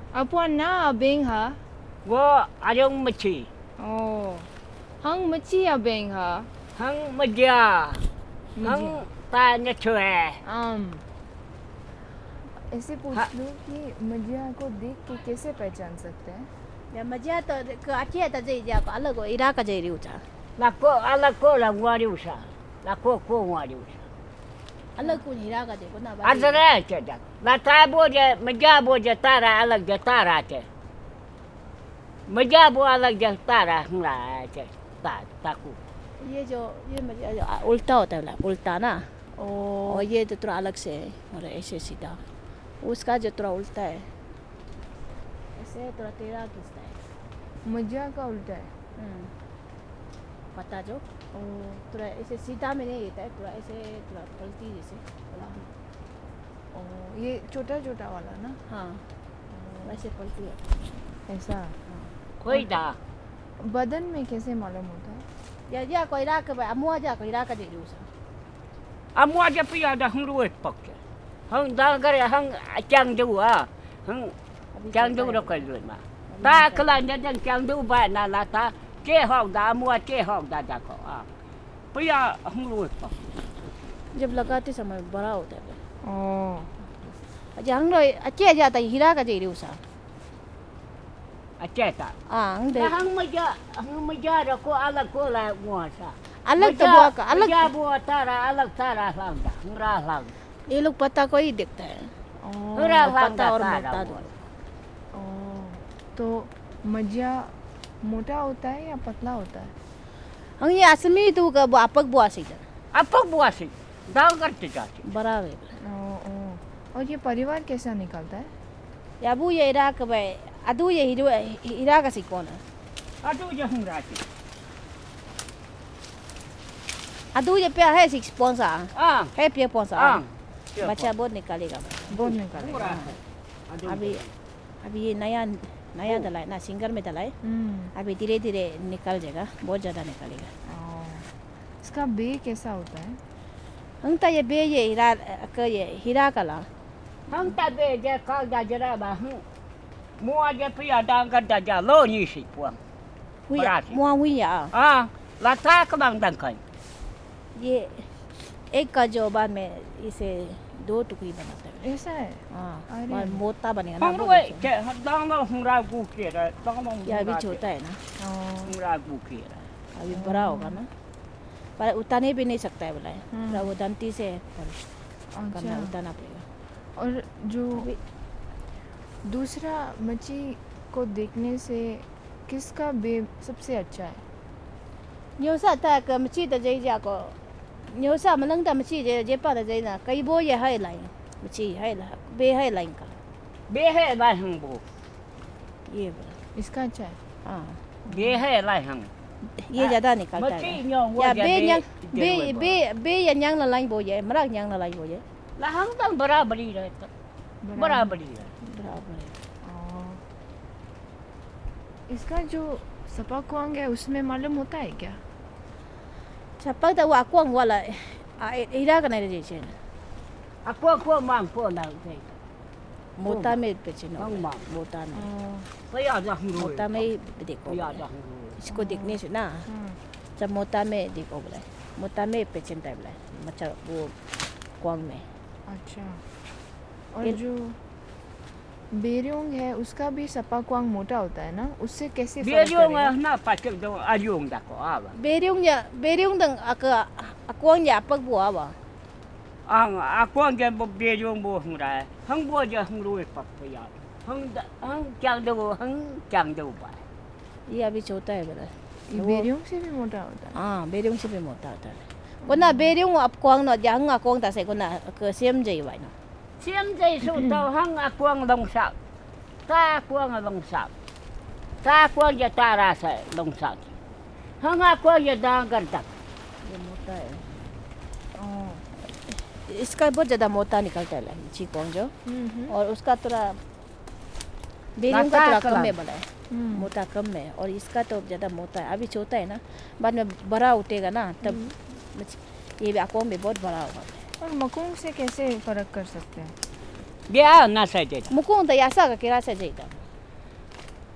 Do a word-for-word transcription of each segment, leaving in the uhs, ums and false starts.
Apa na abeng ha? Wo ayong meci. Oh. Hang meci abeng ha? Hang meja. Hang tanya cue. Um. ऐसे पूछ लो कि मजिया को देख के कैसे पहचान सकते हैं? या मजिया तो 그 아치에 다 제이자 알고 이라가 제리우자. Lako alako la wariusa. Lako ko wariusa. 알고 이라가 제고 나 봐. Azra cedak. La tabo je meja bo je tara alag je tara ce. Meja bo alag je tara hla ce. Ta taku. ये जो ये मजिया उल्टा होता है उल्टा ना और ये तो थोड़ा अलग से और ऐसे सीधा उसका जो थोड़ा उल्टा है ऐसे थोड़ा तेरा खींचता है मजिया का उल्टा है पता जो थोड़ा ऐसे सीधा में नहीं रहता है थोड़ा ऐसे थोड़ा पलटी जैसे ओ ये छोटा छोटा वाला ना हाँ वैसे पलटी है ऐसा कोई दा बदन में कैसे मालूम होता है या या कोई राक अमुआ जा कोई राक दे दूसा Amua je pia dah hurui pak. Hang dah gare hang chang du ah. Hang chang du ro kai lui ma. Ta klan je jang chang du ba na la ta che hong da mua che hong da da ko ah. Pia hurui pak. जब लगाते समय बड़ा होता है ओ जहाँ लोग अच्छे जाता है हीरा का जेरी उसा Aceh tak? ah Dah hang meja hang meja ro ko ala ko la mua sa. अलग तो बुआ का अलग Meja buat tara alag tara lang dah. Murah lang. ये लोग पता को ही देखता है Murah lang पता और dah मोटा tara. दो ओ तो मजिया मोटा होता है या पतला होता है? हम ये असमी तो का आपक बुआ से Apa buat sih? Dah kerja jadi. बड़ा है ओ ओ और ये परिवार कैसा निकलता है? या अबू ये इराक भाई अदू ये हीरो इराक का कौन है Aduh je hang rati. अदू ये पे है सिक्स स्पॉन्सर Ah. है पे स्पॉन्सर Ah. बच्चा बहुत निकालेगा बहुत निकालेगा Murah. Aduh. अभी अभी ये नया नया दलाए ना सिंगर में दलाए हम्म अभी धीरे धीरे निकल जाएगा बहुत ज़्यादा निकलेगा ओ, इसका बे कैसा होता है? हम तो ये बे ये हीरा का ये हीरा का ला Hang tak be je kau dah jera bah. Mua je pia dah kerja je lo ni sih puang. हुई बराती। मुआ हुई या Ah. Lata ke bang dangkai. ये एक का जो बाद में इसे दो टुकड़ी बनाते हैं ऐसा है हाँ अरे। और मोटा बनेगा ना Hang बहुत ruai अच्छा। je dang lo hang ragu kira. Dang lo. ये अभी छोटा है ना ओ, Hang ragu kira. अभी बड़ा होगा ना पर उतारने भी नहीं सकता है बोला है हम्म। थोड़ा वो दंती से करना अच्छा उतारना पड़ेगा और जो अभी दूसरा मच्छी को देखने से किसका बे सबसे अच्छा है? न्योसा था कि मच्छी तो जाई जा को न्योसा मलंग था मच्छी जे जे पा जाई ना कई बो ये है लाइन मच्छी है ला बे है लाइन का Be hai lai hang bu. ये बोला इसका अच्छा है हाँ Be hai lai hang. ये ज्यादा निकलता Mesti है nyong या wa बे न्यांग je. बे बे बे या न्यांग ला लाइन बो ये मरा न्यांग ला लाइन बो ये Lah hang tang berabari dah. Berabari dah. बराबर है ओ, इसका जो सपा क्वांग है उसमें मालूम होता है क्या? छप्पा तो वो अकुंग वाला इरा का नहीं रही है Aku aku mang po na dai. मोटा में बेचे ना Hang mang. मोटा में Paya dah hang ruai. मोटा में ही देखो Paya बोला। dah hang ruai. इसको देखने से ना हम्म, जब मोटा में देखो बोला है, मोता में पेचेंट है बोला है, मतलब वो क्वांग में अच्छा और ये- जो बेरियोंग है उसका भी सपा क्वांग मोटा होता है ना उससे कैसे फर्क Biayong करेगा? na pakai dong ayung dah ko apa. बेरियोंग या बेरियोंग दंग अक अक्वांग या पक बुआ बा Ang aku ang je biayong bo hang rai. Hang bo je hang ruai pak paya. Hang hang chang do hang chang do ba. ये अभी छोटा है बोला है। ये बेरियोंग से भी मोटा होता है हाँ बेरियोंग से भी मोटा होता है को ना बेरियोंग अब क्वांग ना जहाँ अक्वांग तासे को ना क सेम जाई वाई ना Siam jai su tau hang aku ang long sak. Ta aku ang long sak. Ta aku ang je ta rasa long sak. Hang aku ang je dang gerdak. ये मोटा है ओ, इसका बहुत ज़्यादा मोटा निकलता है ची क्वांग जो हम्म, हम्म, और उसका थोड़ा बेरियोंग का मोटा थोड़ा कलर। कम है बोला है हम्म, मोटा कम है और इसका तो ज़्यादा मोटा है अभी छोटा है ना बाद में बड़ा उठेगा ना तब मछ- ये भी अक्वांग में बहुत बड़ा होगा और मकुंग से कैसे फर्क कर सकते हैं? Dia na saja. मुकुंद यासा का किरा से जाइता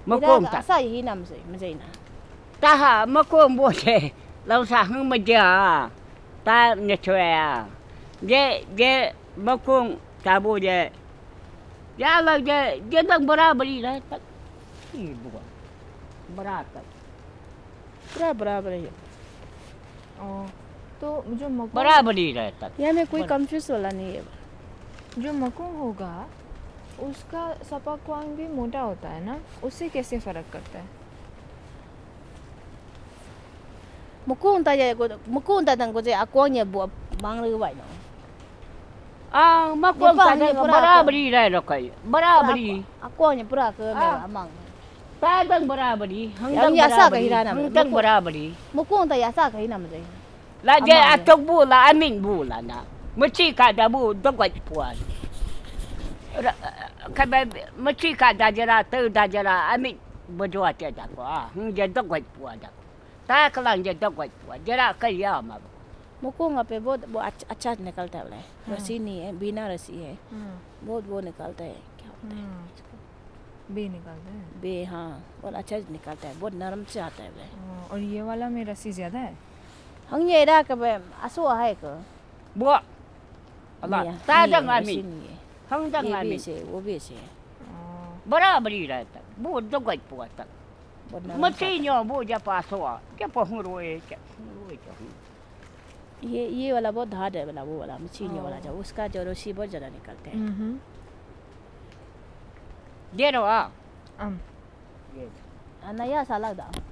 Makong ta. Asa yhi nam se mjai na. Ta ha makong bo che. Lao sa hang ma ja. Ta ne chwe. Je je makong ta bo je. Ya la je je dang barabari la ta. Ki bo. Barata. पूरा बराबर है ओ, तो जो मकुंग बराबरी रहता यहाँ में कोई कंफ्यूज वाला नहीं है जो मकुंग होगा उसका सपा क्वांग भी मोटा होता है ना, उससे कैसे फर्क करता है? मुकुंग ताजे को मुकुंग तादंग को जे अक्वांग ये बुआ मांग रही वाई ना आ मकुंग तादंग बराबरी रह रखा बराबरी अक्वांग ये पूरा कर मेरा मांग तादंग बराबरी हम यासा कही रहा ना हम बराबरी मुकुंग ता यासा कही ना मुझे la je atok bu la amin bu la na mchi ka da bu do kwat puan ka ba mchi ka da jara te da jara amin bo jo ate da ko a hm je do kwat puan da ta klang je do kwat puan jara ka ya ma मुकुंग पे बहुत बहुत अच्छा निकलता है रस्सी नहीं है बिना रस्सी है बहुत वो निकलता है क्या होता है बे निकालते हैं बे हाँ बहुत अच्छा निकलता है बहुत नरम से आता है और ये वाला में रस्सी ज़्यादा है? हम ये रहा कब आसो है को bo ala ta dang amin hang dang ये भी amin से वो भी से बराबरी रहता bu do kwat puan ta बहुत नरम mchi nyo bu ja pa so ke po hu ro e ke hu ro e ये ये वाला बहुत हार्ड है वाला वो वाला मछली वाला जो उसका जो रस्सी बहुत ज़्यादा निकलते हैं हम्म je ro a um नया सा लगता